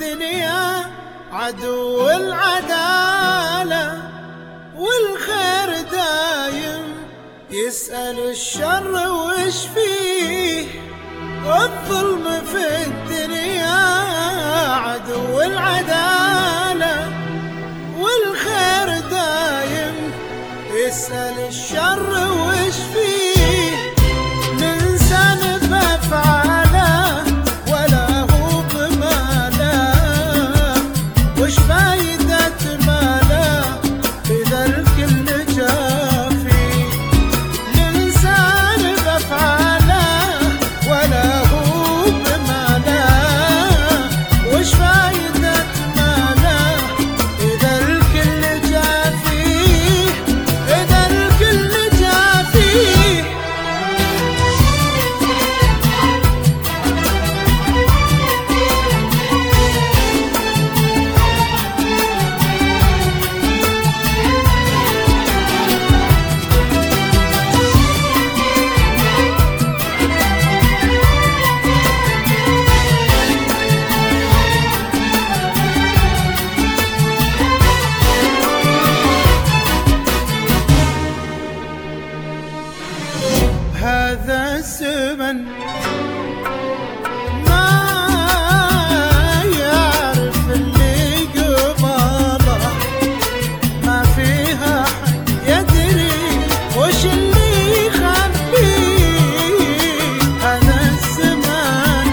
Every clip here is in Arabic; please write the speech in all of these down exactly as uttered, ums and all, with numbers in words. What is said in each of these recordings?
الدنيا عدو العدالة، والخير دايم يسأل الشر وش فيه. والظلم في الدنيا عدو العدالة، والخير دايم يسأل الشر وش فيه. الإنسان بأفعاله ولا هو بماله، وش فايدة ماله إذا الكل جافي. الإنسان بأفعاله ولا هو بماله، وش فايدة ماله إذا الكل جافي، إذا الكل جافي. هذا الزمن ما يعرف اللي قباله، ما فيها حد يدري وش اللي يخبيه. هذا الزمان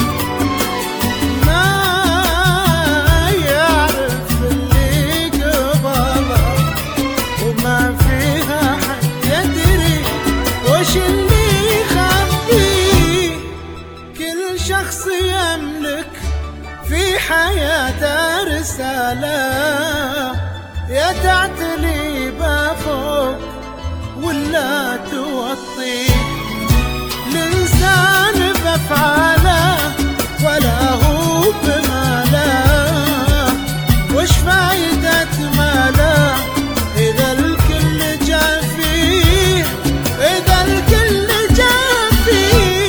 ما يعرف اللي قباله، وما فيها حد يدري وش اللي شخص يملك في حياته رسالة، يا تعتلي بفوق ولا توطي. الإنسان بأفعاله ولا هو بماله، وش فايدة ماله إذا الكل جافيه، إذا الكل جافيه.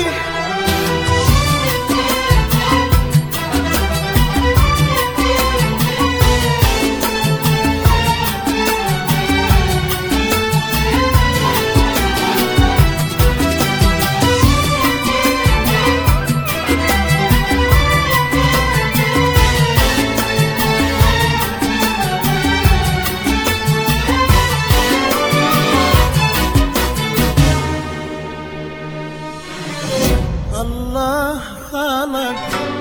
الله خلق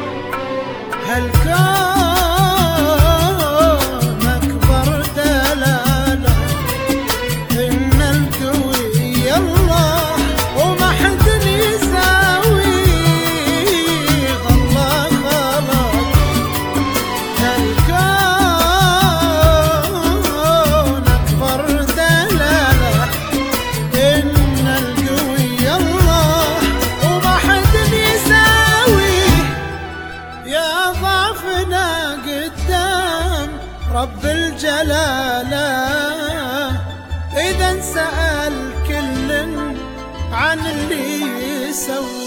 هالكون أكبر دلالة، إن القوي الله وما حد يساويه. الله خلق هالكون أكبر دلالة، إن القوي الله وما حد يساويه. يا ضعفنا قدام رب الجلالة، إذا انسأل كل عن اللي يسوي.